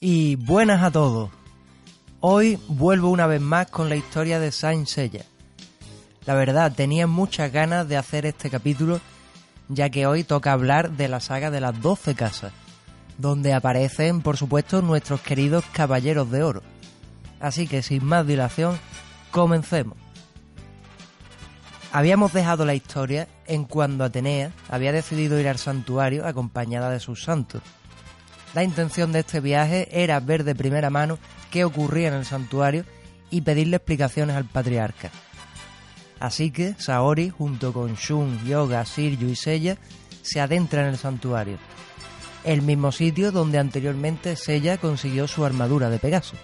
Y buenas a todos. Hoy vuelvo una vez más con la historia de Saint Seiya. La verdad, tenía muchas ganas de hacer este capítulo, ya que hoy toca hablar de la saga de las 12 casas, donde aparecen, por supuesto, nuestros queridos Caballeros de Oro. Así que, sin más dilación, comencemos. Habíamos dejado la historia en cuando Atenea había decidido ir al santuario acompañada de sus santos. La intención de este viaje era ver de primera mano qué ocurría en el santuario y pedirle explicaciones al patriarca. Así que Saori, junto con Shun, Yoga, Shiryu y Seiya, se adentra en el santuario, el mismo sitio donde anteriormente Seiya consiguió su armadura de Pegaso.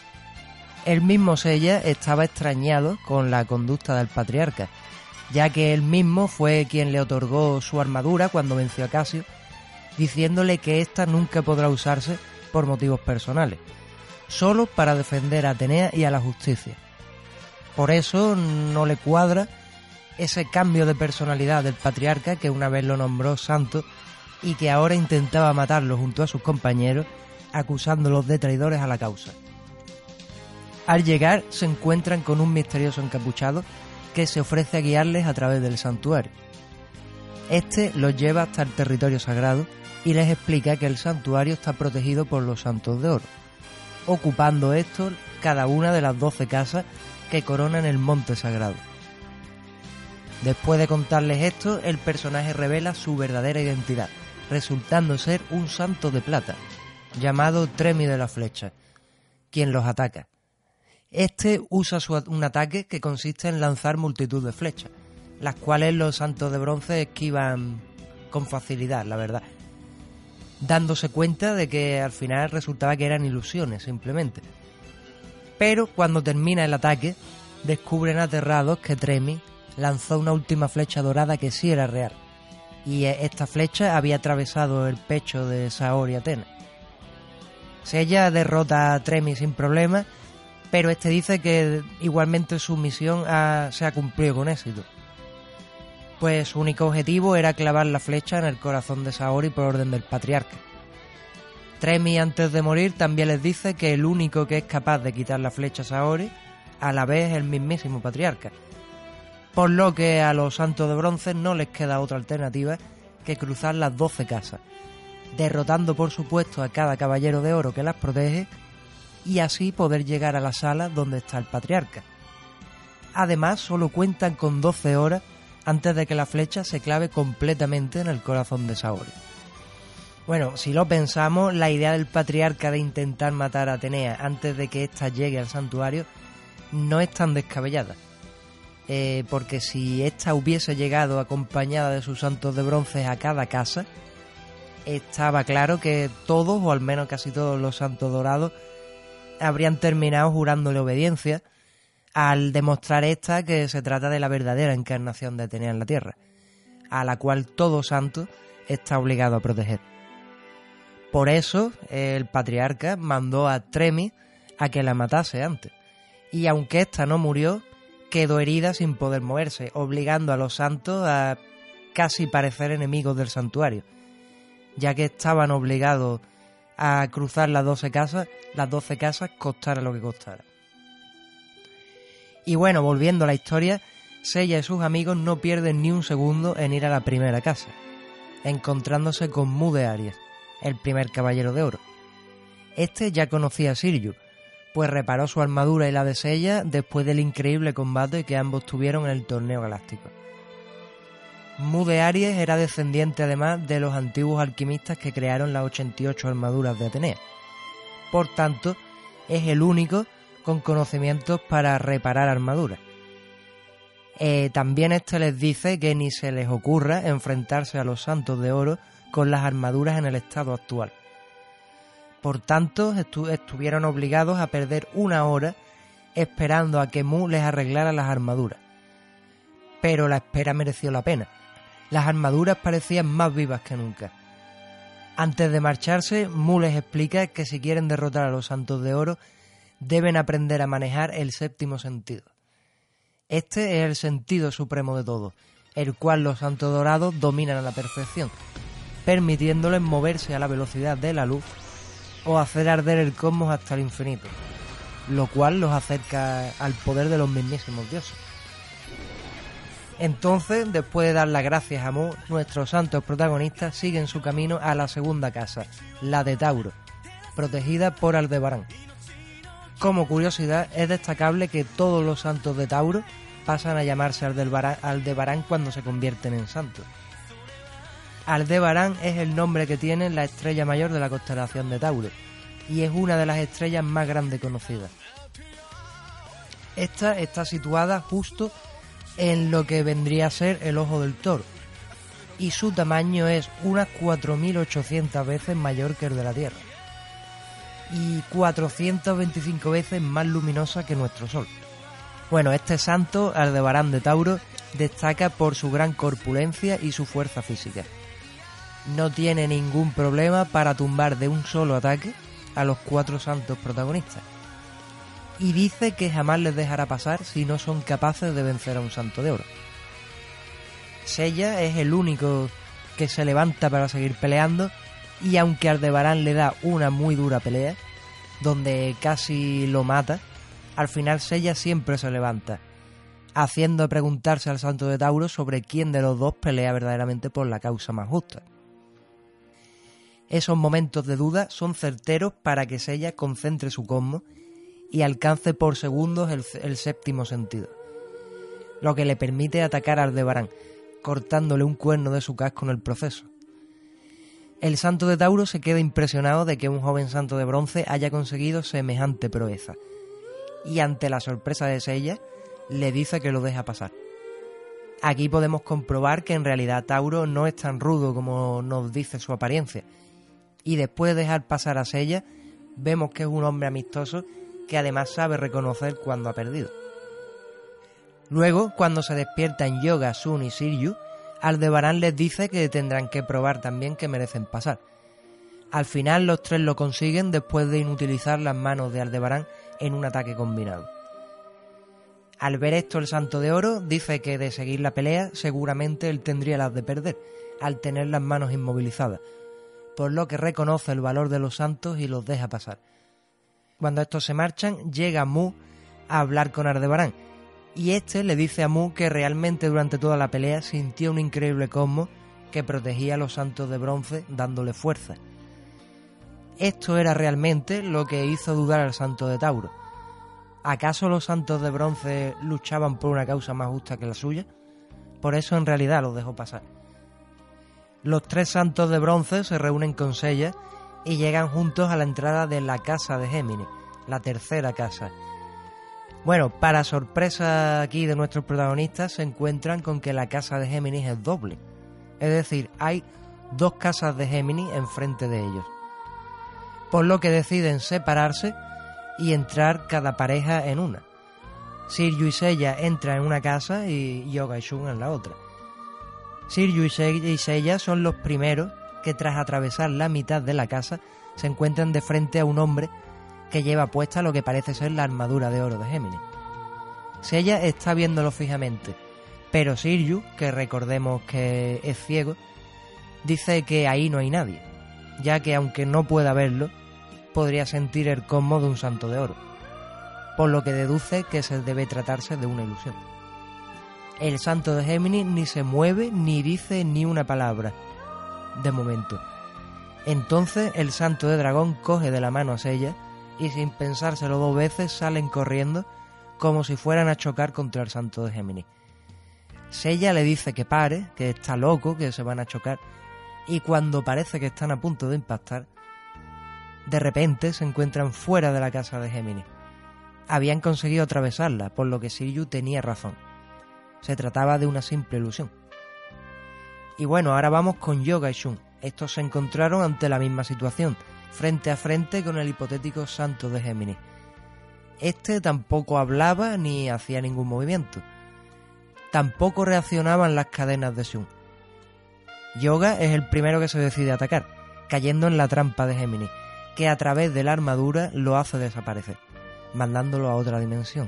El mismo Seiya estaba extrañado con la conducta del patriarca, ya que él mismo fue quien le otorgó su armadura cuando venció a Casio, diciéndole que ésta nunca podrá usarse por motivos personales, solo para defender a Atenea y a la justicia. Por eso no le cuadra ese cambio de personalidad del patriarca que una vez lo nombró santo y que ahora intentaba matarlo junto a sus compañeros, acusándolos de traidores a la causa. Al llegar se encuentran con un misterioso encapuchado que se ofrece a guiarles a través del santuario. Este los lleva hasta el territorio sagrado y les explica que el santuario está protegido por los Santos de Oro, ocupando estos cada una de las 12 casas que coronan el monte sagrado. Después de contarles esto, el personaje revela su verdadera identidad, resultando ser un santo de plata, llamado Tremi de la Flecha, quien los ataca. Este usa un ataque que consiste en lanzar multitud de flechas, las cuales los santos de bronce esquivan con facilidad, la verdad, dándose cuenta de que al final resultaba que eran ilusiones simplemente. Pero cuando termina el ataque, descubren aterrados que Tremi lanzó una última flecha dorada que sí era real, y esta flecha había atravesado el pecho de Saori Athena. Seiya derrota a Tremi sin problema, pero este dice que igualmente su misión se ha cumplido con éxito, pues su único objetivo era clavar la flecha en el corazón de Saori por orden del patriarca. Tremi, antes de morir, también les dice que el único que es capaz de quitar la flecha a Saori a la vez es el mismísimo patriarca, por lo que a los santos de bronce no les queda otra alternativa que cruzar las 12 casas, derrotando por supuesto a cada caballero de oro que las protege y así poder llegar a la sala donde está el patriarca. Además, solo cuentan con 12 horas antes de que la flecha se clave completamente en el corazón de Saori. Bueno, si lo pensamos, la idea del patriarca de intentar matar a Atenea antes de que ésta llegue al santuario no es tan descabellada, porque si ésta hubiese llegado acompañada de sus santos de bronce a cada casa, estaba claro que todos, o al menos casi todos los santos dorados, habrían terminado jurándole obediencia al demostrar esta que se trata de la verdadera encarnación de Atenea en la Tierra, a la cual todo santo está obligado a proteger. Por eso el patriarca mandó a Tremi a que la matase antes, y aunque ésta no murió, quedó herida sin poder moverse, obligando a los santos a casi parecer enemigos del santuario, ya que estaban obligados a cruzar las 12 casas costara lo que costara. Y bueno, volviendo a la historia, Seiya y sus amigos no pierden ni un segundo en ir a la primera casa, encontrándose con Mu de Aries, el primer caballero de oro. Este ya conocía a Shiryu, pues reparó su armadura y la de Seiya después del increíble combate que ambos tuvieron en el torneo galáctico. Mu de Aries era descendiente además de los antiguos alquimistas que crearon las 88 armaduras de Atenea. Por tanto, es el único con conocimientos para reparar armaduras. También este les dice que ni se les ocurra enfrentarse a los santos de oro con las armaduras en el estado actual. Por tanto, estuvieron obligados a perder una hora esperando a que Mu les arreglara las armaduras. Pero la espera mereció la pena. Las armaduras parecían más vivas que nunca. Antes de marcharse, Mu les explica que si quieren derrotar a los santos de oro, deben aprender a manejar el séptimo sentido. Este es el sentido supremo de todo, el cual los santos dorados dominan a la perfección, permitiéndoles moverse a la velocidad de la luz o hacer arder el cosmos hasta el infinito, lo cual los acerca al poder de los mismísimos dioses. Entonces, después de dar las gracias a Mu, nuestros santos protagonistas siguen su camino a la segunda casa, la de Tauro, protegida por Aldebarán. Como curiosidad, es destacable que todos los santos de Tauro pasan a llamarse Aldebarán cuando se convierten en santos. Aldebarán es el nombre que tiene la estrella mayor de la constelación de Tauro, y es una de las estrellas más grandes conocidas. Esta está situada justo en lo que vendría a ser el ojo del toro, y su tamaño es unas 4.800 veces mayor que el de la Tierra, y 425 veces más luminosa que nuestro Sol. Bueno, este santo, Aldebarán de Tauro, destaca por su gran corpulencia y su fuerza física. No tiene ningún problema para tumbar de un solo ataque a los 4 santos protagonistas, y dice que jamás les dejará pasar si no son capaces de vencer a un santo de oro. Sella es el único que se levanta para seguir peleando, y aunque Aldebarán le da una muy dura pelea, donde casi lo mata, al final Sella siempre se levanta, haciendo preguntarse al santo de Tauro sobre quién de los dos pelea verdaderamente por la causa más justa. Esos momentos de duda son certeros para que Sella concentre su cosmos y alcance por segundos el séptimo sentido, lo que le permite atacar a Aldebarán, cortándole un cuerno de su casco en el proceso. El santo de Tauro se queda impresionado de que un joven santo de bronce haya conseguido semejante proeza, y ante la sorpresa de Sella, le dice que lo deja pasar. Aquí podemos comprobar que en realidad Tauro no es tan rudo como nos dice su apariencia, y después de dejar pasar a Sella, vemos que es un hombre amistoso que además sabe reconocer cuando ha perdido. Luego, cuando se despiertan Yoga, Sun y Siryu, Aldebarán les dice que tendrán que probar también que merecen pasar. Al final los tres lo consiguen después de inutilizar las manos de Aldebarán en un ataque combinado. Al ver esto el Santo de Oro dice que de seguir la pelea seguramente él tendría las de perder, al tener las manos inmovilizadas, por lo que reconoce el valor de los santos y los deja pasar. Cuando estos se marchan, llega Mu a hablar con Aldebarán, y este le dice a Mu que realmente durante toda la pelea sintió un increíble cosmos que protegía a los santos de bronce dándole fuerza. Esto era realmente lo que hizo dudar al santo de Tauro. ¿Acaso los santos de bronce luchaban por una causa más justa que la suya? Por eso en realidad los dejó pasar. Los 3 santos de bronce se reúnen con Sella y llegan juntos a la entrada de la casa de Géminis, la tercera casa. Bueno, para sorpresa aquí de nuestros protagonistas, se encuentran con que la casa de Géminis es doble. Es decir, hay 2 casas de Géminis enfrente de ellos. Por lo que deciden separarse y entrar cada pareja en una. Siryu y Sella entran en una casa y Yoga y Shun en la otra. Siryu y Sella son los primeros que tras atravesar la mitad de la casa se encuentran de frente a un hombre que lleva puesta lo que parece ser la armadura de oro de Géminis. Sella está viéndolo fijamente, pero Siryu, que recordemos que es ciego, dice que ahí no hay nadie, ya que aunque no pueda verlo, podría sentir el cosmos de un santo de oro, por lo que deduce que se debe tratarse de una ilusión. El santo de Géminis ni se mueve ni dice ni una palabra, de momento. Entonces el santo de dragón coge de la mano a Sella y sin pensárselo 2 veces salen corriendo como si fueran a chocar contra el santo de Géminis. Sella le dice que pare, que está loco, que se van a chocar, y cuando parece que están a punto de impactar, de repente se encuentran fuera de la casa de Géminis. Habían conseguido atravesarla, por lo que Siryu tenía razón. Se trataba de una simple ilusión. Y bueno, ahora vamos con Yoga y Shun. Estos se encontraron ante la misma situación, frente a frente con el hipotético santo de Géminis. Este tampoco hablaba ni hacía ningún movimiento. Tampoco reaccionaban las cadenas de Shun. Yoga es el primero que se decide a atacar, cayendo en la trampa de Géminis, que a través de la armadura lo hace desaparecer, mandándolo a otra dimensión.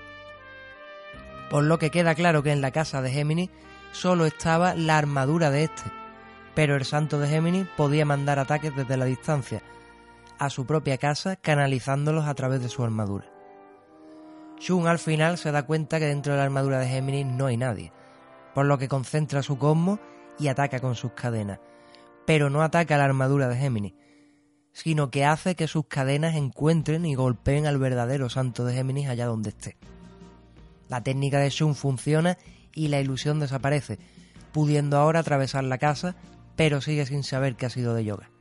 Por lo que queda claro que en la casa de Géminis solo estaba la armadura de este, pero el santo de Géminis podía mandar ataques desde la distancia, a su propia casa canalizándolos a través de su armadura. Shun al final se da cuenta que dentro de la armadura de Géminis no hay nadie, por lo que concentra su cosmos y ataca con sus cadenas, pero no ataca la armadura de Géminis, sino que hace que sus cadenas encuentren y golpeen al verdadero santo de Géminis allá donde esté. La técnica de Shun funciona y la ilusión desaparece, pudiendo ahora atravesar la casa, pero sigue sin saber qué ha sido de Yoga.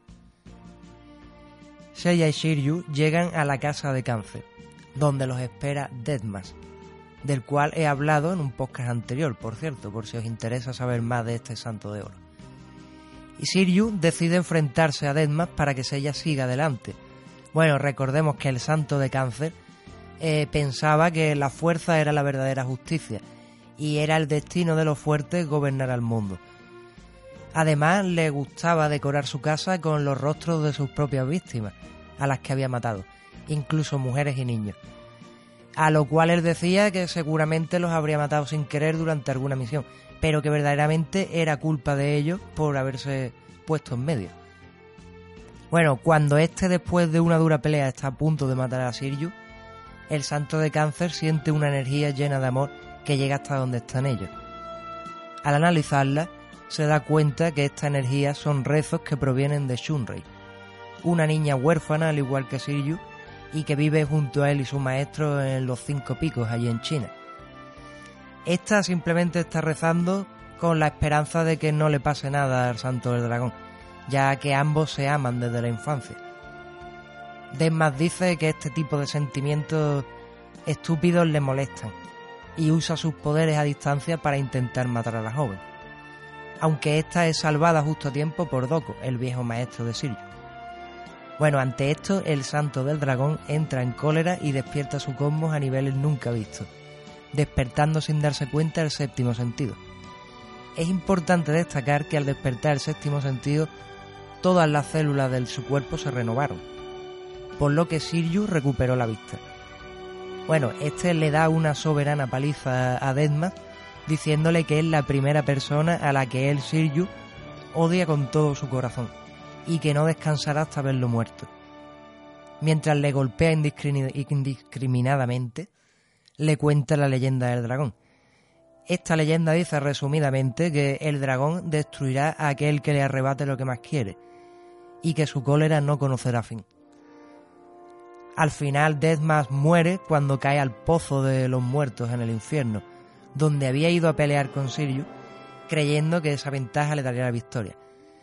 Seiya y Shiryu llegan a la casa de Cáncer, donde los espera Deadmask, del cual he hablado en un podcast anterior, por cierto, por si os interesa saber más de este santo de oro. Y Shiryu decide enfrentarse a Deadmask para que Seiya siga adelante. Bueno, recordemos que el santo de Cáncer pensaba que la fuerza era la verdadera justicia y era el destino de los fuertes gobernar al mundo. Además, le gustaba decorar su casa con los rostros de sus propias víctimas, a las que había matado, incluso mujeres y niños. A lo cual él decía que seguramente los habría matado sin querer durante alguna misión, pero que verdaderamente era culpa de ellos por haberse puesto en medio. Bueno, cuando después de una dura pelea está a punto de matar a Shiryu, el santo de Cáncer siente una energía llena de amor que llega hasta donde están ellos. Al analizarla, se da cuenta que esta energía son rezos que provienen de Shunrei, una niña huérfana al igual que Shiryu y que vive junto a él y su maestro en los 5 picos allí en China. Esta simplemente está rezando con la esperanza de que no le pase nada al santo del dragón, ya que ambos se aman desde la infancia. Deadmask dice que este tipo de sentimientos estúpidos le molestan y usa sus poderes a distancia para intentar matar a la joven, aunque esta es salvada justo a tiempo por Doko, el viejo maestro de Shiryu. Bueno, ante esto, el santo del dragón entra en cólera y despierta su cosmos a niveles nunca vistos, despertando sin darse cuenta el séptimo sentido. Es importante destacar que al despertar el séptimo sentido, todas las células de su cuerpo se renovaron, por lo que Shiryu recuperó la vista. Bueno, le da una soberana paliza a Deadmask, diciéndole que es la primera persona a la que él, Shiryu, odia con todo su corazón, y que no descansará hasta verlo muerto. Mientras le golpea indiscriminadamente, le cuenta la leyenda del dragón. Esta leyenda dice resumidamente que el dragón destruirá a aquel que le arrebate lo que más quiere, y que su cólera no conocerá fin. Al final, Deadmask muere cuando cae al pozo de los muertos en el infierno, donde había ido a pelear con Shiryu, creyendo que esa ventaja le daría la victoria.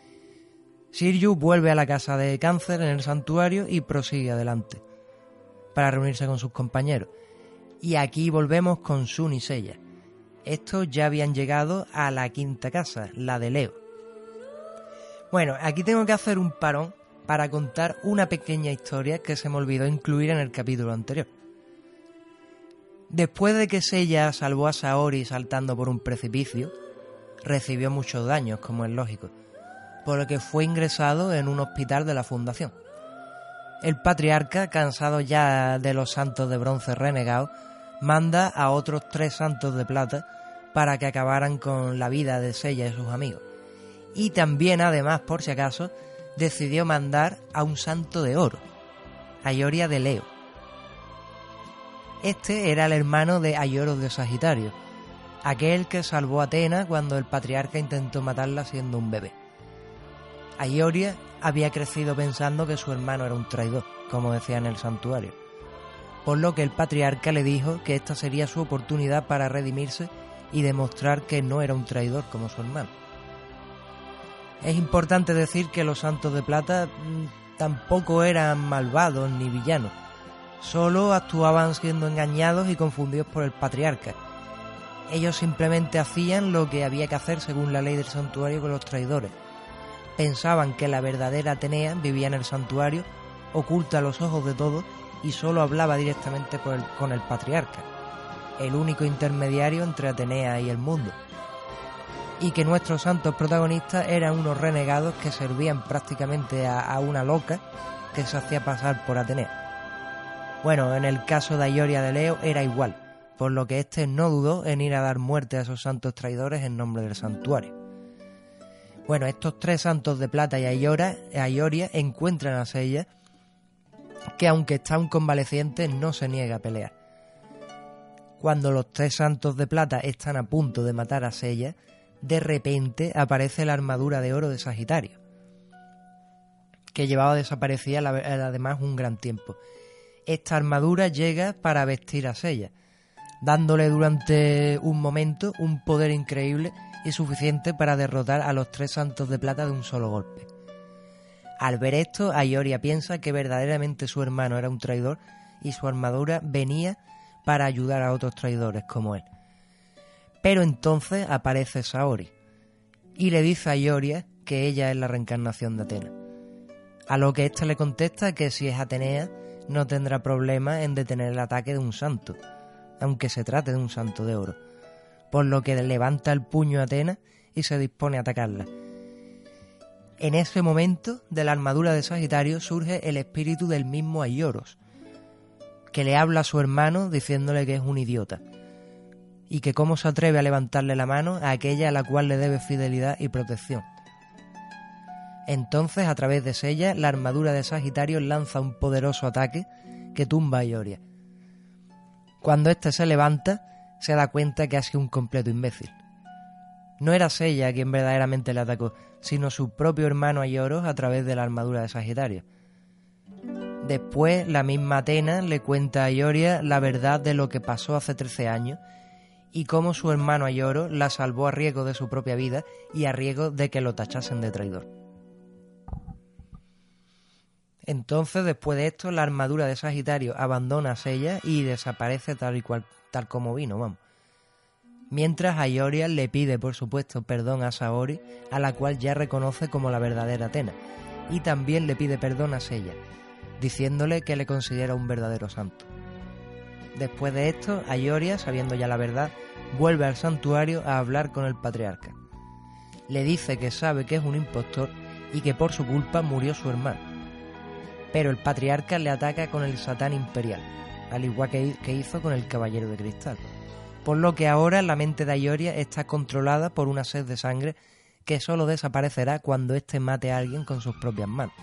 Shiryu vuelve a la casa de Cáncer en el santuario y prosigue adelante, para reunirse con sus compañeros. Y aquí volvemos con Shun y Seiya. Estos ya habían llegado a la quinta casa, la de Leo. Bueno, aquí tengo que hacer un parón para contar una pequeña historia que se me olvidó incluir en el capítulo anterior. Después de que Seiya salvó a Saori saltando por un precipicio, recibió muchos daños, como es lógico, por lo que fue ingresado en un hospital de la fundación. El patriarca, cansado ya de los santos de bronce renegados, manda a otros 3 santos de plata para que acabaran con la vida de Seiya y sus amigos. Y también, además, por si acaso, decidió mandar a un santo de oro, Ayoria de Leo. Este era el hermano de Aioros de Sagitario, aquel que salvó a Athena cuando el patriarca intentó matarla siendo un bebé. Aioria había crecido pensando que su hermano era un traidor, como decía en el santuario, por lo que el patriarca le dijo que esta sería su oportunidad para redimirse y demostrar que no era un traidor como su hermano. Es importante decir que los santos de plata tampoco eran malvados ni villanos, solo actuaban siendo engañados y confundidos por el patriarca. Ellos simplemente hacían lo que había que hacer según la ley del santuario con los traidores. Pensaban que la verdadera Atenea vivía en el santuario, oculta a los ojos de todos, y solo hablaba directamente con el patriarca, el único intermediario entre Atenea y el mundo. Y que nuestros santos protagonistas eran unos renegados que servían prácticamente a una loca que se hacía pasar por Atenea. Bueno, en el caso de Aioria de Leo era igual, por lo que este no dudó en ir a dar muerte a esos santos traidores en nombre del santuario. Bueno, estos 3 santos de plata y Aioria encuentran a Seiya que aunque está un convaleciente no se niega a pelear. Cuando los 3 santos de plata están a punto de matar a Sella, de repente aparece la armadura de oro de Sagitario, que llevaba desaparecida además un gran tiempo. Esta armadura llega para vestir a Sella, dándole durante un momento un poder increíble y suficiente para derrotar a los 3 santos de plata de un solo golpe. Al ver esto, Aioria piensa que verdaderamente su hermano era un traidor y su armadura venía para ayudar a otros traidores como él. Pero entonces aparece Saori y le dice a Aioria que ella es la reencarnación de Atena. A lo que ésta le contesta que si es Atenea no tendrá problema en detener el ataque de un santo, aunque se trate de un santo de oro, por lo que levanta el puño a Atena y se dispone a atacarla. En ese momento, de la armadura de Sagitario surge el espíritu del mismo Aioros, que le habla a su hermano diciéndole que es un idiota, y que cómo se atreve a levantarle la mano a aquella a la cual le debe fidelidad y protección. Entonces, a través de Sella, la armadura de Sagitario lanza un poderoso ataque que tumba a Aioria. Cuando éste se levanta, se da cuenta que ha sido un completo imbécil. No era Sella quien verdaderamente le atacó, sino su propio hermano Aioros a través de la armadura de Sagitario. Después, la misma Atena le cuenta a Aioria la verdad de lo que pasó hace 13 años y cómo su hermano Aioros la salvó a riesgo de su propia vida y a riesgo de que lo tachasen de traidor. Entonces, después de esto, la armadura de Sagitario abandona a Sella y desaparece tal como vino, vamos. Mientras Aioria le pide, por supuesto, perdón a Saori, a la cual ya reconoce como la verdadera Atena, y también le pide perdón a Sella, diciéndole que le considera un verdadero santo. Después de esto, Aioria, sabiendo ya la verdad, vuelve al santuario a hablar con el patriarca. Le dice que sabe que es un impostor y que por su culpa murió su hermano. Pero el patriarca le ataca con el Satán Imperial, al igual que hizo con el Caballero de Cristal. Por lo que ahora la mente de Aioria está controlada por una sed de sangre que solo desaparecerá cuando éste mate a alguien con sus propias manos.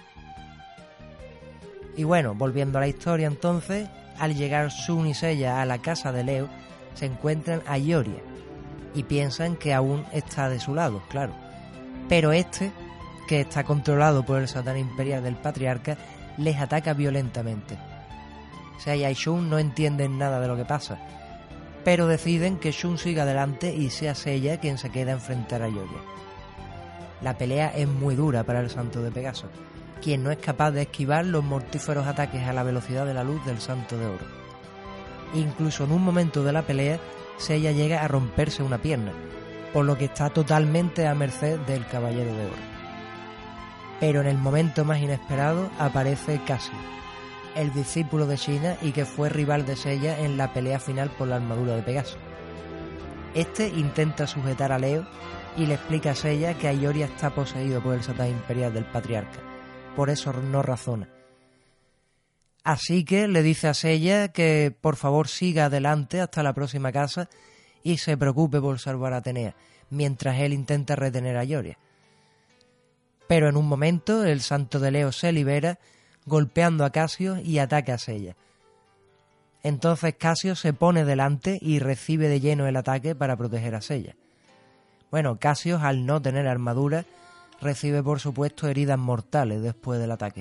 Y bueno, volviendo a la historia entonces, al llegar Shun y Sella a la casa de Leo, se encuentran a Aioria y piensan que aún está de su lado, claro. Pero este, que está controlado por el Satán Imperial del Patriarca, les ataca violentamente. Sella y Shun no entienden nada de lo que pasa, pero deciden que Shun siga adelante y sea Sella quien se queda a enfrentar a Aioria. La pelea es muy dura para el Santo de Pegaso, quien no es capaz de esquivar los mortíferos ataques a la velocidad de la luz del Santo de Oro. Incluso en un momento de la pelea, Sella llega a romperse una pierna, por lo que está totalmente a merced del Caballero de Oro. Pero en el momento más inesperado aparece Casio, el discípulo de Sheena y que fue rival de Sella en la pelea final por la armadura de Pegaso. Este intenta sujetar a Leo y le explica a Sella que Aioria está poseído por el Satán Imperial del Patriarca, por eso no razona. Así que le dice a Sella que por favor siga adelante hasta la próxima casa y se preocupe por salvar a Atenea, mientras él intenta retener a Aioria. Pero en un momento el santo de Leo se libera, golpeando a Casio y ataca a Sella. Entonces Casio se pone delante y recibe de lleno el ataque para proteger a Sella. Bueno, Casio, al no tener armadura, recibe por supuesto heridas mortales después del ataque.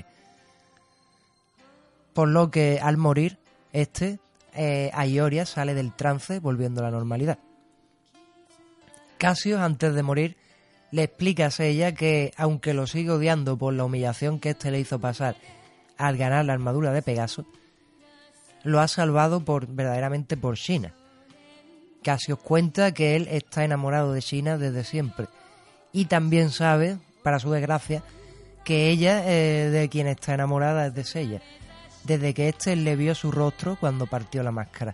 Por lo que al morir, Aioria sale del trance volviendo a la normalidad. Casio, antes de morir, le explica a Sella que, aunque lo sigue odiando por la humillación que le hizo pasar al ganar la armadura de Pegaso, lo ha salvado verdaderamente por Sheena. Casio cuenta que él está enamorado de Sheena desde siempre y también sabe, para su desgracia, que ella de quien está enamorada es de Sella, desde que le vio su rostro cuando partió la máscara.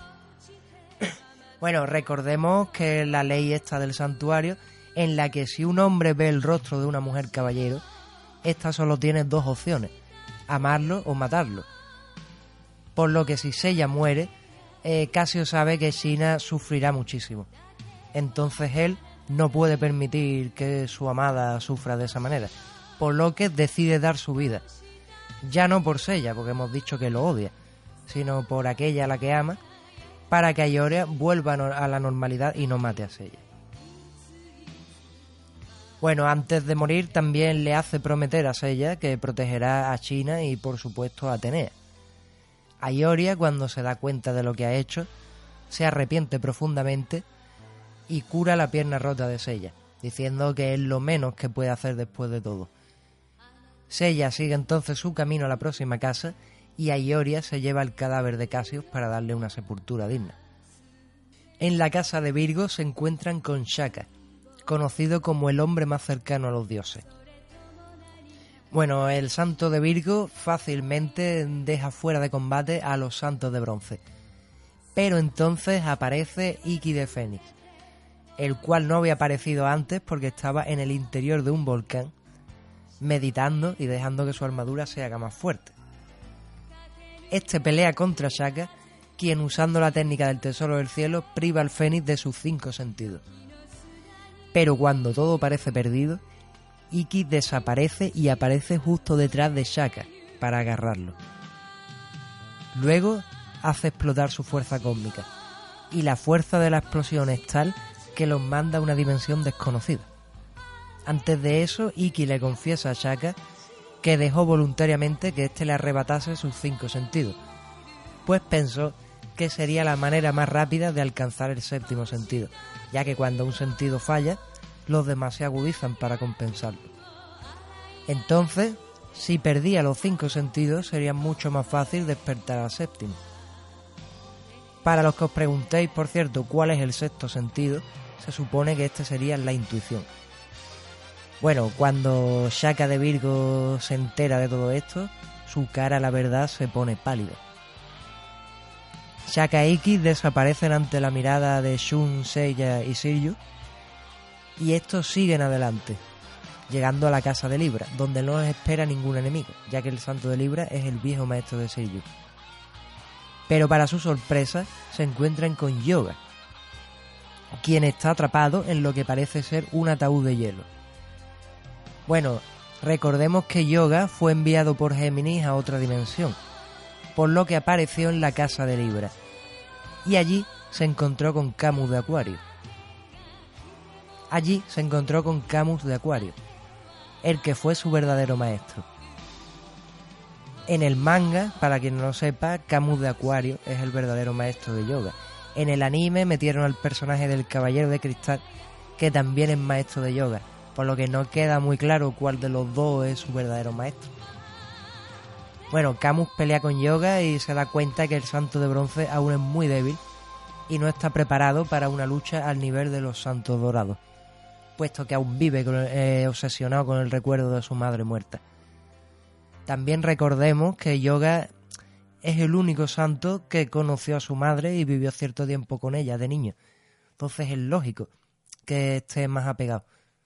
Bueno, recordemos que la ley esta del santuario, en la que si un hombre ve el rostro de una mujer caballero, esta solo tiene 2 opciones: amarlo o matarlo. Por lo que si Sella muere, Casio sabe que Sheena sufrirá muchísimo. Entonces él no puede permitir que su amada sufra de esa manera, por lo que decide dar su vida. ya no por Seiya, porque hemos dicho que lo odia, sino por aquella a la que ama, para que Ayoria vuelva a la normalidad y no mate a Seiya. Bueno, antes de morir también le hace prometer a Seiya que protegerá a China y por supuesto a Atenea. Ayoria, cuando se da cuenta de lo que ha hecho, se arrepiente profundamente y cura la pierna rota de Seiya, diciendo que es lo menos que puede hacer después de todo. Seiya sigue entonces su camino a la próxima casa y Ayoria se lleva el cadáver de Cassius para darle una sepultura digna. En la casa de Virgo se encuentran con Shaka, conocido como el hombre más cercano a los dioses. Bueno, el santo de Virgo fácilmente deja fuera de combate a los santos de bronce, pero entonces aparece Ikki de Fénix, el cual no había aparecido antes porque estaba en el interior de un volcán, meditando y dejando que su armadura se haga más fuerte. Este pelea contra Shaka, quien usando la técnica del tesoro del cielo priva al Fénix de sus 5 sentidos. Pero cuando todo parece perdido, Ikki desaparece y aparece justo detrás de Shaka para agarrarlo. Luego hace explotar su fuerza cósmica, y la fuerza de la explosión es tal que los manda a una dimensión desconocida. Antes de eso, Ikki le confiesa a Shaka que dejó voluntariamente que éste le arrebatase sus 5 sentidos, pues pensó que sería la manera más rápida de alcanzar el 7º sentido, ya que cuando un sentido falla, los demás se agudizan para compensarlo. Entonces, si perdía los 5 sentidos, sería mucho más fácil despertar al 7º. Para los que os preguntéis, por cierto, cuál es el 6º sentido, se supone que este sería la intuición. Bueno, cuando Shaka de Virgo se entera de todo esto, su cara, la verdad, se pone pálida. Shaka e Ikki desaparecen ante la mirada de Shun, Seiya y Shiryu, y estos siguen adelante, llegando a la casa de Libra, donde no les espera ningún enemigo, ya que el santo de Libra es el viejo maestro de Shiryu. Pero para su sorpresa, se encuentran con Yoga, quien está atrapado en lo que parece ser un ataúd de hielo. Bueno, recordemos que Yoga fue enviado por Géminis a otra dimensión, por lo que apareció en la casa de Libra, y allí se encontró con Camus de Acuario. El que fue su verdadero maestro. En el manga, para quien no lo sepa, Camus de Acuario es el verdadero maestro de Yoga. En el anime metieron al personaje del Caballero de Cristal, que también es maestro de Yoga, por lo que no queda muy claro cuál de los dos es su verdadero maestro. Bueno, Camus pelea con Yoga y se da cuenta que el santo de bronce aún es muy débil y no está preparado para una lucha al nivel de los santos dorados, puesto que aún vive obsesionado con el recuerdo de su madre muerta. También recordemos que Yoga es el único santo que conoció a su madre y vivió cierto tiempo con ella de niño, entonces es lógico que esté más apegado.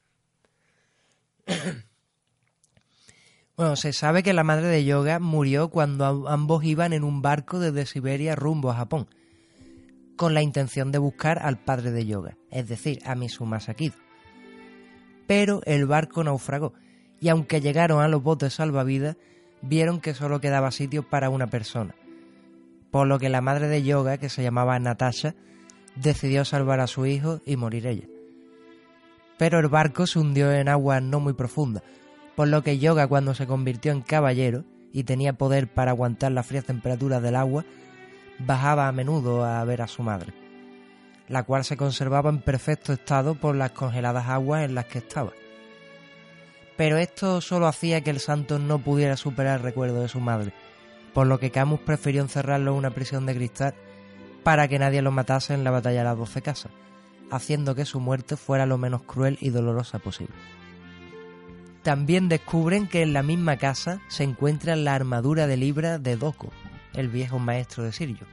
Bueno, se sabe que la madre de Yoga murió cuando ambos iban en un barco desde Siberia rumbo a Japón, con la intención de buscar al padre de Yoga, es decir, a Mizuma Sakido. Pero el barco naufragó, y aunque llegaron a los botes salvavidas, vieron que solo quedaba sitio para una persona, por lo que la madre de Yoga, que se llamaba Natasha, decidió salvar a su hijo y morir ella. Pero el barco se hundió en aguas no muy profundas, por lo que Yoga, cuando se convirtió en caballero y tenía poder para aguantar las frías temperaturas del agua, bajaba a menudo a ver a su madre, la cual se conservaba en perfecto estado por las congeladas aguas en las que estaba. Pero esto solo hacía que el santo no pudiera superar el recuerdo de su madre, por lo que Camus prefirió encerrarlo en una prisión de cristal para que nadie lo matase en la batalla de las 12 casas, haciendo que su muerte fuera lo menos cruel y dolorosa posible. También descubren que en la misma casa se encuentra la armadura de Libra de Doko, el viejo maestro de Shiryu.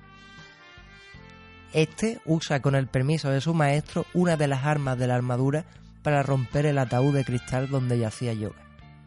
Este usa con el permiso de su maestro una de las armas de la armadura para romper el ataúd de cristal donde yacía Yoga.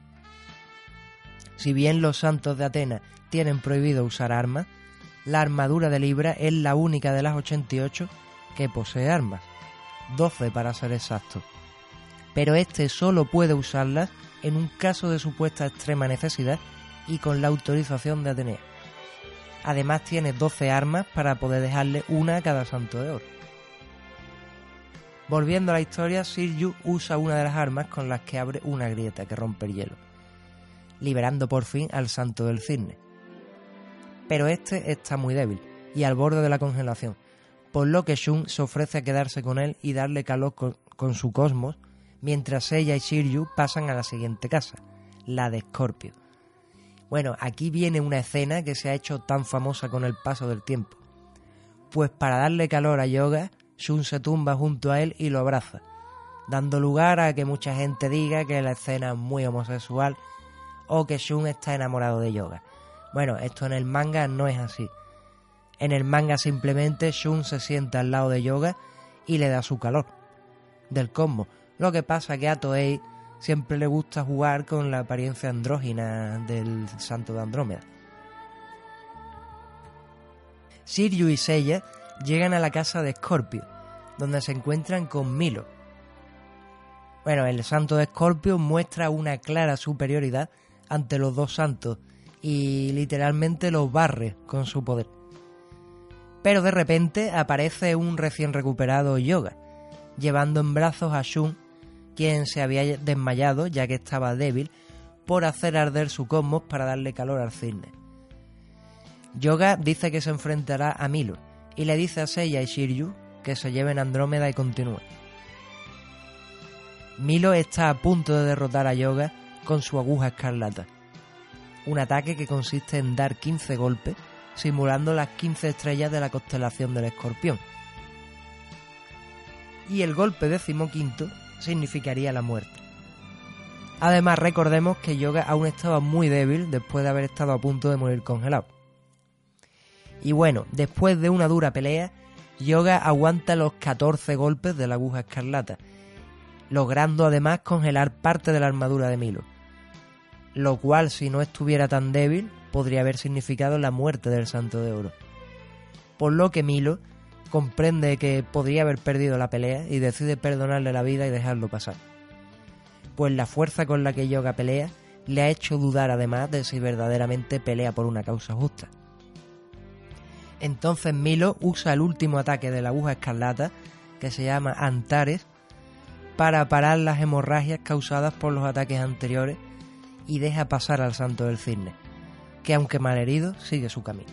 Si bien los santos de Atenas tienen prohibido usar armas, la armadura de Libra es la única de las 88 que posee armas, 12 para ser exacto. Pero este solo puede usarlas en un caso de supuesta extrema necesidad y con la autorización de Atenea. Además tiene 12 armas para poder dejarle una a cada santo de oro. Volviendo a la historia, Sirju usa una de las armas con las que abre una grieta que rompe el hielo, liberando por fin al santo del cisne. Pero este está muy débil y al borde de la congelación, por lo que Shun se ofrece a quedarse con él y darle calor con su cosmos, mientras ella y Sirju pasan a la siguiente casa, la de Scorpio. Bueno, aquí viene una escena que se ha hecho tan famosa con el paso del tiempo. Pues para darle calor a Yoga, Shun se tumba junto a él y lo abraza, dando lugar a que mucha gente diga que la escena es muy homosexual o que Shun está enamorado de Yoga. Bueno, esto en el manga no es así. En el manga simplemente Shun se sienta al lado de Yoga y le da su calor del cosmos. Lo que pasa que a Toei siempre le gusta jugar con la apariencia andrógina del santo de Andrómeda. Sirju y Seiya llegan a la casa de Scorpio, donde se encuentran con Milo. Bueno, el santo de Scorpio muestra una clara superioridad ante los dos santos y literalmente los barre con su poder. Pero de repente aparece un recién recuperado Yoga, llevando en brazos a Shun, quien se había desmayado ya que estaba débil por hacer arder su cosmos para darle calor al cisne. Yoga dice que se enfrentará a Milo y le dice a Seiya y Shiryu que se lleven a Andrómeda y continúen. Milo está a punto de derrotar a Yoga con su aguja escarlata, un ataque que consiste en dar 15 golpes simulando las 15 estrellas de la constelación del Escorpión. Y el golpe 15º significaría la muerte. Además, recordemos que Yoga aún estaba muy débil después de haber estado a punto de morir congelado. Y bueno, después de una dura pelea, Yoga aguanta los 14 golpes de la aguja escarlata, logrando además congelar parte de la armadura de Milo, lo cual, si no estuviera tan débil, podría haber significado la muerte del Santo de Oro. Por lo que Milo comprende que podría haber perdido la pelea y decide perdonarle la vida y dejarlo pasar. Pues la fuerza con la que Yoga pelea le ha hecho dudar además de si verdaderamente pelea por una causa justa. Entonces Milo usa el último ataque de la aguja escarlata, que se llama Antares, para parar las hemorragias causadas por los ataques anteriores y deja pasar al Santo del Cisne, que aunque malherido sigue su camino.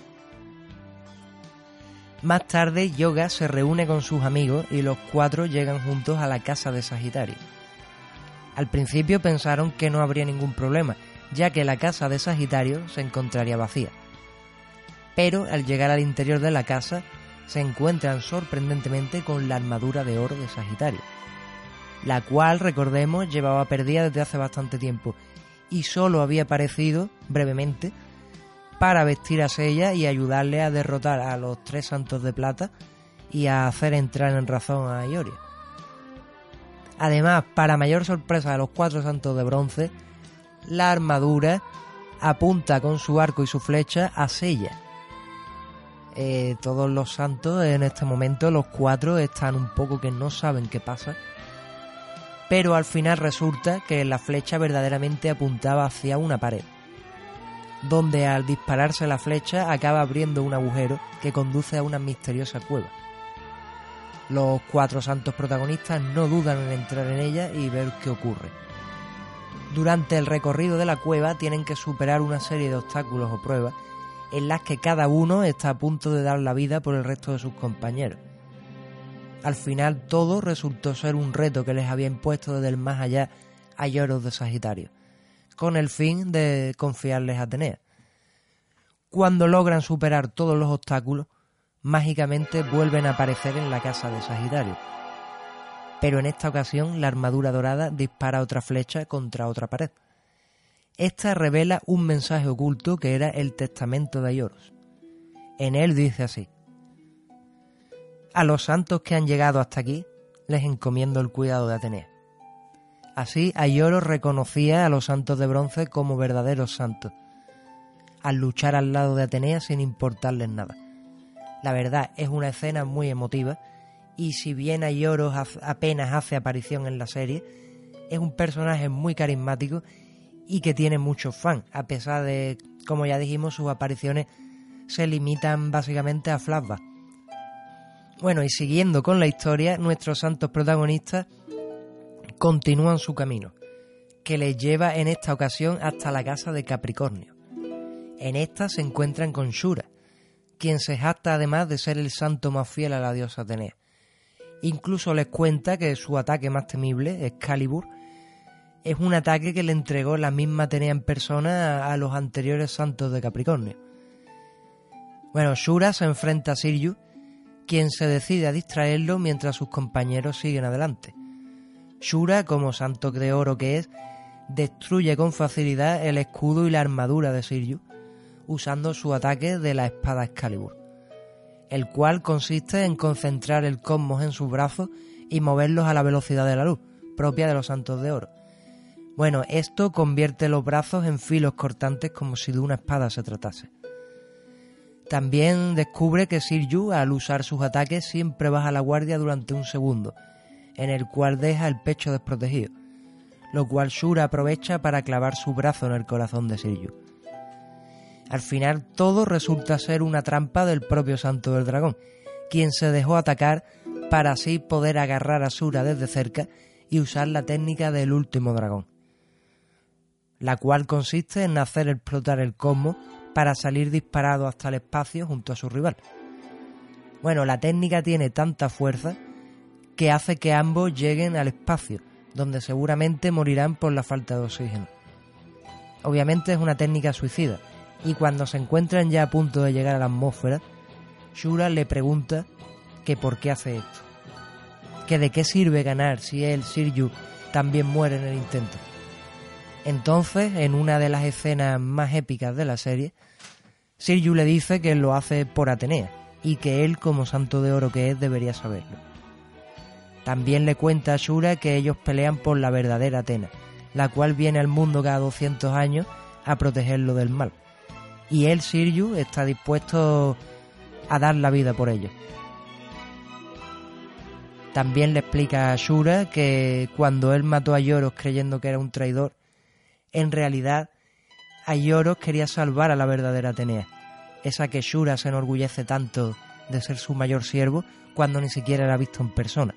Más tarde Yoga se reúne con sus amigos y los cuatro llegan juntos a la casa de Sagitario. Al principio pensaron que no habría ningún problema, ya que la casa de Sagitario se encontraría vacía. Pero al llegar al interior de la casa se encuentran sorprendentemente con la armadura de oro de Sagitario, la cual, recordemos, llevaba perdida desde hace bastante tiempo y solo había aparecido brevemente para vestir a Seiya y ayudarle a derrotar a los 3 santos de plata y a hacer entrar en razón a Ioria. Además, para mayor sorpresa de los 4 santos de bronce, la armadura apunta con su arco y su flecha a Seiya. Todos los santos en este momento, los 4, están un poco que no saben qué pasa, pero al final resulta que la flecha verdaderamente apuntaba hacia una pared, donde al dispararse la flecha acaba abriendo un agujero que conduce a una misteriosa cueva. Los 4 santos protagonistas no dudan en entrar en ella y ver qué ocurre. Durante el recorrido de la cueva tienen que superar una serie de obstáculos o pruebas en las que cada uno está a punto de dar la vida por el resto de sus compañeros. Al final todo resultó ser un reto que les había impuesto desde el más allá a Lloros de Sagitario, con el fin de confiarles a Atenea. Cuando logran superar todos los obstáculos, mágicamente vuelven a aparecer en la casa de Sagitario. Pero en esta ocasión la armadura dorada dispara otra flecha contra otra pared. Esta revela un mensaje oculto que era el testamento de Aioros. En él dice así: a los santos que han llegado hasta aquí, les encomiendo el cuidado de Atenea. Así, Aioros reconocía a los santos de bronce como verdaderos santos, al luchar al lado de Atenea sin importarles nada. La verdad, es una escena muy emotiva, y si bien Aioros apenas hace aparición en la serie, es un personaje muy carismático y que tiene muchos fans, a pesar de, como ya dijimos, sus apariciones se limitan básicamente a flashbacks. Bueno, y siguiendo con la historia, nuestros santos protagonistas continúan su camino, que les lleva en esta ocasión hasta la casa de Capricornio. En esta se encuentran con Shura, quien se jacta además de ser el santo más fiel a la diosa Atenea. Incluso les cuenta que su ataque más temible, Excalibur, es un ataque que le entregó la misma Atenea en persona a los anteriores santos de Capricornio. Bueno, Shura se enfrenta a Sirius, quien se decide a distraerlo mientras sus compañeros siguen adelante. Shura, como santo de oro que es, destruye con facilidad el escudo y la armadura de Sirius, usando su ataque de la espada Excalibur, el cual consiste en concentrar el cosmos en sus brazos y moverlos a la velocidad de la luz, propia de los santos de oro. Bueno, esto convierte los brazos en filos cortantes como si de una espada se tratase. También descubre que Sirius, al usar sus ataques, siempre baja la guardia durante un segundo, en el cual deja el pecho desprotegido, lo cual Shura aprovecha para clavar su brazo en el corazón de Sirius. Al final todo resulta ser una trampa del propio Santo del Dragón, quien se dejó atacar para así poder agarrar a Shura desde cerca y usar la técnica del último dragón, la cual consiste en hacer explotar el cosmos para salir disparado hasta el espacio junto a su rival. Bueno, la técnica tiene tanta fuerza que hace que ambos lleguen al espacio, donde seguramente morirán por la falta de oxígeno. Obviamente es una técnica suicida, y cuando se encuentran ya a punto de llegar a la atmósfera, Shura le pregunta que por qué hace esto, que de qué sirve ganar si él, Sirius, también muere en el intento. Entonces, en una de las escenas más épicas de la serie, Sirius le dice que lo hace por Atenea, y que él, como santo de oro que es, debería saberlo. También le cuenta a Shura que ellos pelean por la verdadera Atena, la cual viene al mundo cada 200 años a protegerlo del mal. Y él, Sirius, está dispuesto a dar la vida por ellos. También le explica a Shura que cuando él mató a Ioros creyendo que era un traidor, en realidad a Ioros quería salvar a la verdadera Atenea, esa que Shura se enorgullece tanto de ser su mayor siervo cuando ni siquiera la ha visto en persona.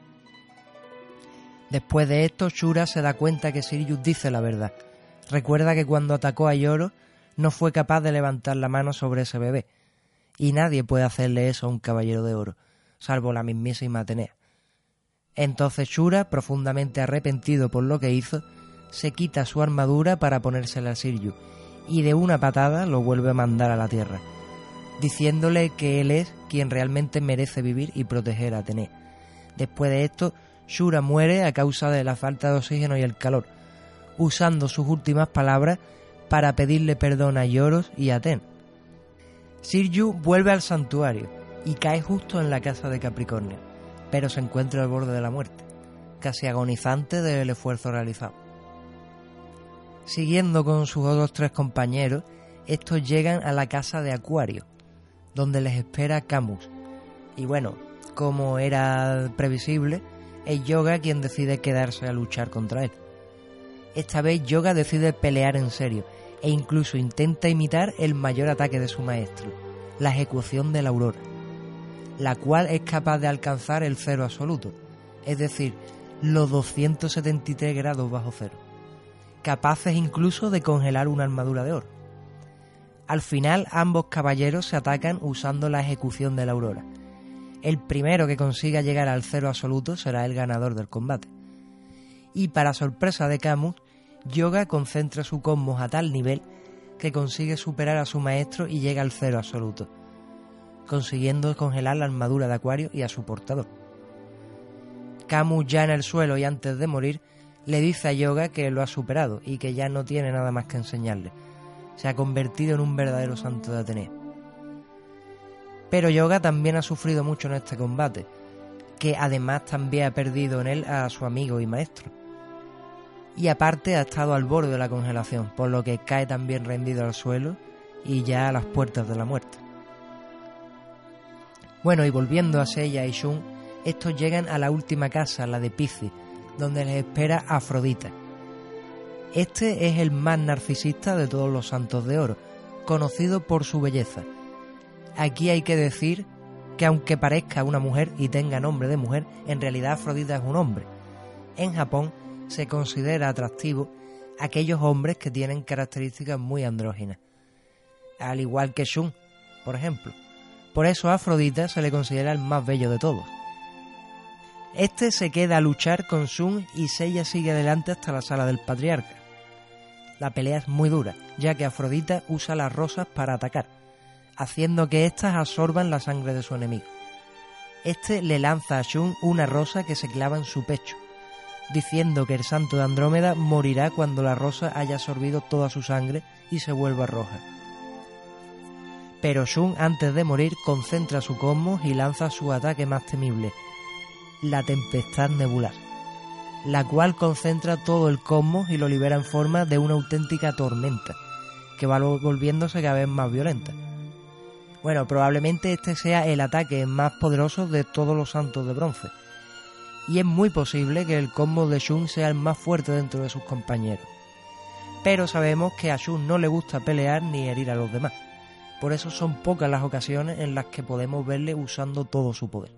Después de esto, Shura se da cuenta que Sirius dice la verdad. Recuerda que cuando atacó a Ioros no fue capaz de levantar la mano sobre ese bebé, y nadie puede hacerle eso a un caballero de oro, salvo la mismísima Atenea. Entonces Shura, profundamente arrepentido por lo que hizo, se quita su armadura para ponérsela a Sirius, y de una patada lo vuelve a mandar a la tierra, diciéndole que él es quien realmente merece vivir y proteger a Atenea. Después de esto, Shura muere a causa de la falta de oxígeno y el calor, usando sus últimas palabras para pedirle perdón a Ioros y a Aten. Sirius vuelve al santuario y cae justo en la casa de Capricornio, pero se encuentra al borde de la muerte, casi agonizante del esfuerzo realizado. Siguiendo con sus otros 3 compañeros, estos llegan a la casa de Acuario, donde les espera Camus. Y bueno, como era previsible, es Yoga quien decide quedarse a luchar contra él. Esta vez Yoga decide pelear en serio e incluso intenta imitar el mayor ataque de su maestro, la ejecución de la aurora, la cual es capaz de alcanzar el cero absoluto, es decir, los 273 grados bajo cero, capaces incluso de congelar una armadura de oro. Al final ambos caballeros se atacan usando la ejecución de la aurora. El primero que consiga llegar al cero absoluto será el ganador del combate. Y para sorpresa de Camus, Yoga concentra su cosmos a tal nivel que consigue superar a su maestro y llega al cero absoluto, consiguiendo congelar la armadura de Acuario y a su portador. Camus, ya en el suelo y antes de morir, le dice a Yoga que lo ha superado y que ya no tiene nada más que enseñarle. Se ha convertido en un verdadero santo de Atenea. Pero Yoga también ha sufrido mucho en este combate, que además también ha perdido en él a su amigo y maestro. Y aparte ha estado al borde de la congelación, por lo que cae también rendido al suelo y ya a las puertas de la muerte. Bueno, y volviendo a Seiya y Shun, estos llegan a la última casa, la de Piscis, donde les espera Afrodita. Este es el más narcisista de todos los santos de oro, conocido por su belleza. Aquí hay que decir que aunque parezca una mujer y tenga nombre de mujer, en realidad Afrodita es un hombre. En Japón se considera atractivo aquellos hombres que tienen características muy andróginas, al igual que Shun, por ejemplo. Por eso a Afrodita se le considera el más bello de todos. Este se queda a luchar con Shun y Seiya sigue adelante hasta la sala del patriarca. La pelea es muy dura, ya que Afrodita usa las rosas para atacar, haciendo que éstas absorban la sangre de su enemigo. Este le lanza a Shun una rosa que se clava en su pecho, diciendo que el santo de Andrómeda morirá cuando la rosa haya absorbido toda su sangre y se vuelva roja. Pero Shun, antes de morir, concentra su cosmos y lanza su ataque más temible, la tempestad nebular, la cual concentra todo el cosmos y lo libera en forma de una auténtica tormenta, que va volviéndose cada vez más violenta. Bueno, probablemente este sea el ataque más poderoso de todos los santos de bronce, y es muy posible que el cosmos de Shun sea el más fuerte dentro de sus compañeros. Pero sabemos que a Shun no le gusta pelear ni herir a los demás, por eso son pocas las ocasiones en las que podemos verle usando todo su poder.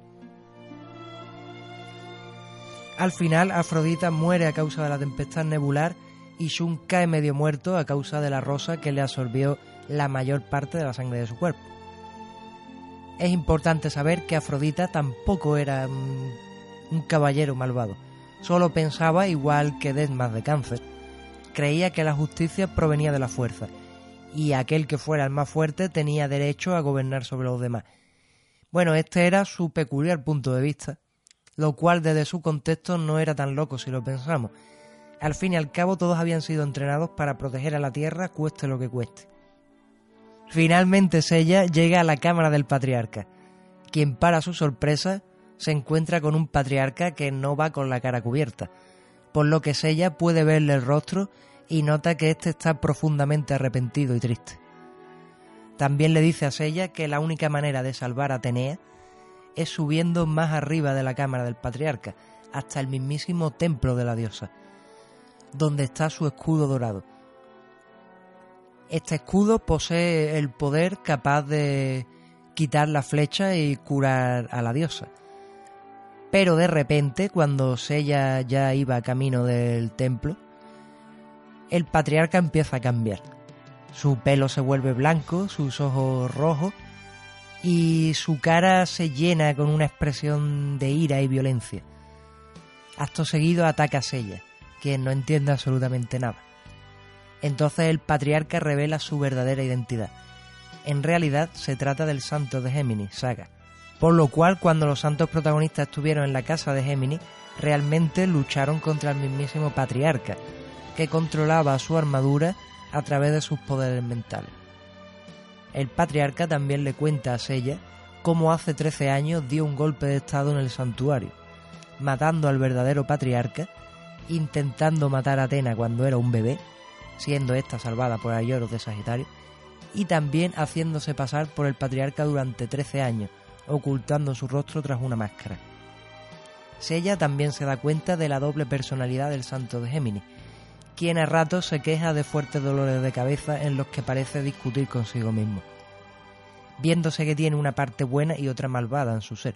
Al final, Afrodita muere a causa de la tempestad nebular y Shun cae medio muerto a causa de la rosa que le absorbió la mayor parte de la sangre de su cuerpo. Es importante saber que Afrodita tampoco era un caballero malvado, solo pensaba igual que Desmas de Cáncer. Creía que la justicia provenía de la fuerza, y aquel que fuera el más fuerte tenía derecho a gobernar sobre los demás. Bueno, este era su peculiar punto de vista, lo cual desde su contexto no era tan loco si lo pensamos. Al fin y al cabo todos habían sido entrenados para proteger a la Tierra cueste lo que cueste. Finalmente Seiya llega a la cámara del patriarca, quien para su sorpresa se encuentra con un patriarca que no va con la cara cubierta, por lo que Seiya puede verle el rostro y nota que éste está profundamente arrepentido y triste. También le dice a Seiya que la única manera de salvar a Atenea es subiendo más arriba de la cámara del patriarca, hasta el mismísimo templo de la diosa, donde está su escudo dorado. Este escudo posee el poder capaz de quitar la flecha y curar a la diosa. Pero de repente, cuando Seiya ya iba camino del templo, el patriarca empieza a cambiar. Su pelo se vuelve blanco, sus ojos rojos, y su cara se llena con una expresión de ira y violencia. Acto seguido ataca a Seiya, quien no entiende absolutamente nada. Entonces el patriarca revela su verdadera identidad. En realidad se trata del santo de Géminis, Saga. Por lo cual, cuando los santos protagonistas estuvieron en la casa de Géminis, realmente lucharon contra el mismísimo patriarca, que controlaba su armadura a través de sus poderes mentales. El patriarca también le cuenta a Seiya cómo hace 13 años dio un golpe de estado en el santuario, matando al verdadero patriarca, intentando matar a Atena cuando era un bebé, siendo esta salvada por Aioros de Sagitario, y también haciéndose pasar por el patriarca durante 13 años, ocultando su rostro tras una máscara. Seiya también se da cuenta de la doble personalidad del santo de Géminis, quien a ratos se queja de fuertes dolores de cabeza en los que parece discutir consigo mismo, viéndose que tiene una parte buena y otra malvada en su ser.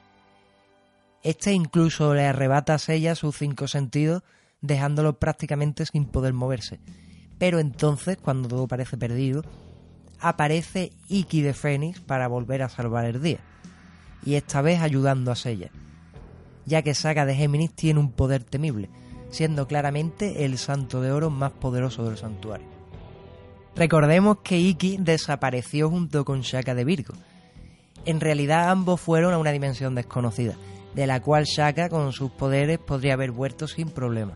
Este incluso le arrebata a Seiya sus 5 sentidos, dejándolo prácticamente sin poder moverse. Pero entonces, cuando todo parece perdido, aparece Ikki de Fénix para volver a salvar el día, y esta vez ayudando a Seiya, ya que Saga de Géminis tiene un poder temible, siendo claramente el santo de oro más poderoso del santuario. Recordemos que Ikki desapareció junto con Shaka de Virgo. En realidad ambos fueron a una dimensión desconocida, de la cual Shaka con sus poderes podría haber vuelto sin problema.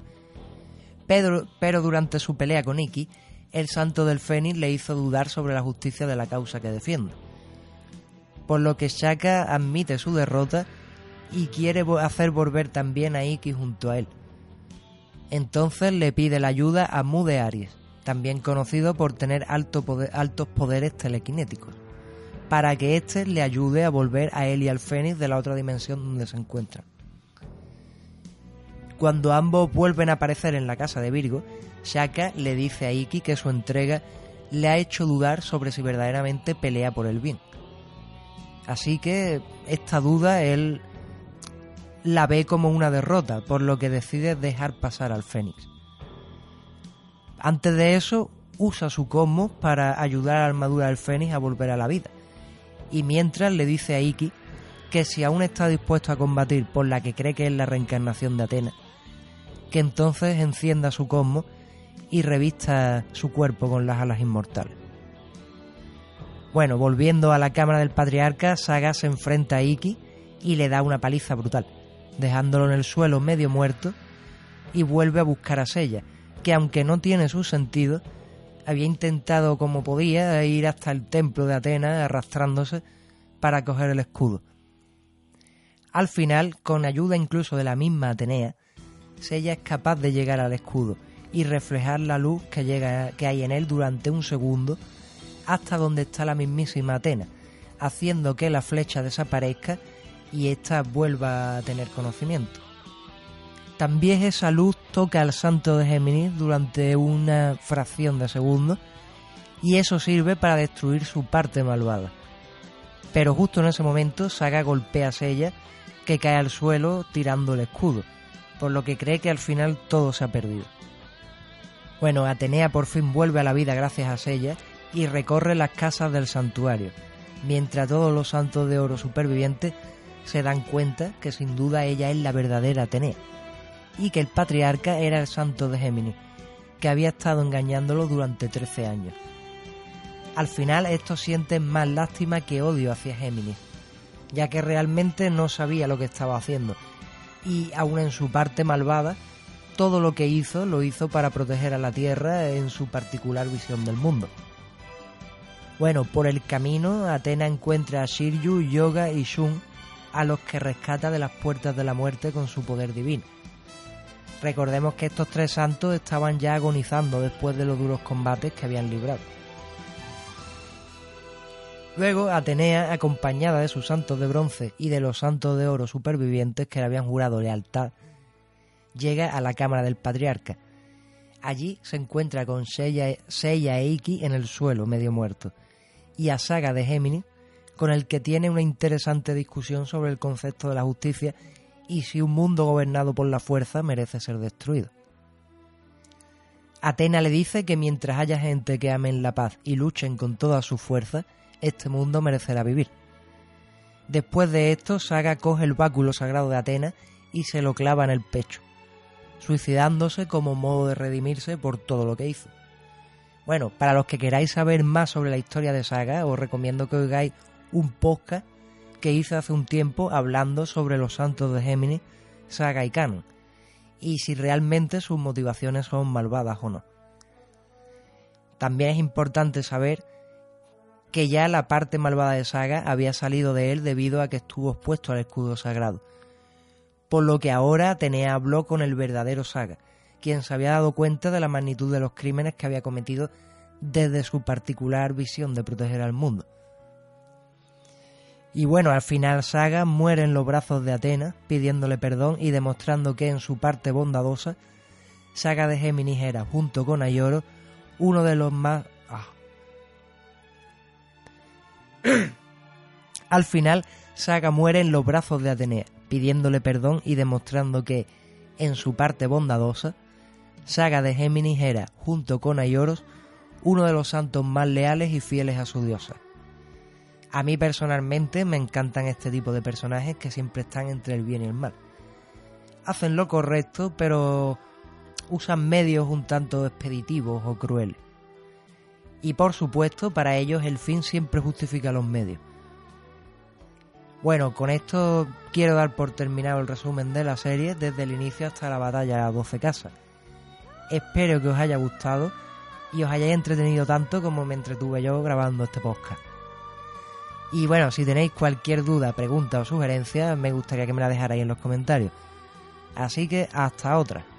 Pero durante su pelea con Ikki, el santo del Fénix le hizo dudar sobre la justicia de la causa que defiende, por lo que Shaka admite su derrota y quiere hacer volver también a Ikki junto a él. Entonces le pide la ayuda a Mu de Aries, también conocido por tener altos poderes telequinéticos, para que éste le ayude a volver a él y al Fénix de la otra dimensión donde se encuentran. cuando ambos vuelven a aparecer en la casa de Virgo, Shaka le dice a Ikki que su entrega le ha hecho dudar sobre si verdaderamente pelea por el bien. Así que esta duda él la ve como una derrota, por lo que decide dejar pasar al Fénix. Antes de eso, usa su cosmos para ayudar a la armadura del Fénix a volver a la vida. Y mientras le dice a Ikki que si aún está dispuesto a combatir por la que cree que es la reencarnación de Athena, que entonces encienda su cosmos y revista su cuerpo con las alas inmortales. Bueno, volviendo a la cámara del patriarca, Saga se enfrenta a Ikki y le da una paliza brutal, dejándolo en el suelo medio muerto, y vuelve a buscar a Seiya, que aunque no tiene su sentido, había intentado como podía ir hasta el templo de Atenas arrastrándose para coger el escudo. Al final, con ayuda incluso de la misma Atenea, Seiya es capaz de llegar al escudo y reflejar la luz que hay en él durante un segundo hasta donde está la mismísima Athena, haciendo que la flecha desaparezca y ésta vuelva a tener conocimiento. También esa luz toca al santo de Géminis durante una fracción de segundo y eso sirve para destruir su parte malvada. Pero justo en ese momento Saga golpea a Seiya, que cae al suelo tirando el escudo, por lo que cree que al final todo se ha perdido. Bueno, Atenea por fin vuelve a la vida gracias a Seiya y recorre las casas del santuario, mientras todos los santos de oro supervivientes se dan cuenta que sin duda ella es la verdadera Atenea, y que el patriarca era el santo de Géminis, que había estado engañándolo durante 13 años. Al final estos sienten más lástima que odio hacia Géminis, ya que realmente no sabía lo que estaba haciendo, y aun en su parte malvada, todo lo que hizo lo hizo para proteger a la Tierra en su particular visión del mundo. Bueno, por el camino Athena encuentra a Shiryu, Yoga y Shun, a los que rescata de las puertas de la muerte con su poder divino. Recordemos que estos tres santos estaban ya agonizando después de los duros combates que habían librado. Luego Atenea, acompañada de sus santos de bronce y de los santos de oro supervivientes que le habían jurado lealtad, llega a la cámara del patriarca. Allí se encuentra con Seiya e Ikki en el suelo, medio muerto, y a Saga de Géminis, con el que tiene una interesante discusión sobre el concepto de la justicia y si un mundo gobernado por la fuerza merece ser destruido. Athena le dice que mientras haya gente que amen la paz y luchen con todas sus fuerzas, este mundo merecerá vivir. Después de esto, Saga coge el báculo sagrado de Athena y se lo clava en el pecho, suicidándose como modo de redimirse por todo lo que hizo. Bueno, para los que queráis saber más sobre la historia de Saga, os recomiendo que oigáis un podcast que hice hace un tiempo hablando sobre los santos de Géminis, Saga y Canon, y si realmente sus motivaciones son malvadas o no. También es importante saber que ya la parte malvada de Saga había salido de él debido a que estuvo expuesto al escudo sagrado, por lo que ahora Atenea habló con el verdadero Saga, quien se había dado cuenta de la magnitud de los crímenes que había cometido desde su particular visión de proteger al mundo. Y bueno, al final Saga muere en los brazos de Athena, pidiéndole perdón y demostrando que en su parte bondadosa, Saga de Géminis era, junto con Aioro, uno de los más... Al final, Saga muere en los brazos de Atenea, pidiéndole perdón y demostrando que, en su parte bondadosa, Saga de Géminis era, junto con Aioros, uno de los santos más leales y fieles a su diosa. A mí personalmente me encantan este tipo de personajes que siempre están entre el bien y el mal. Hacen lo correcto, pero usan medios un tanto expeditivos o crueles. Y por supuesto, para ellos el fin siempre justifica los medios. Bueno, con esto quiero dar por terminado el resumen de la serie desde el inicio hasta la batalla de las 12 casas. Espero que os haya gustado y os hayáis entretenido tanto como me entretuve yo grabando este podcast. Y bueno, si tenéis cualquier duda, pregunta o sugerencia, me gustaría que me la dejarais en los comentarios. Así que hasta otra.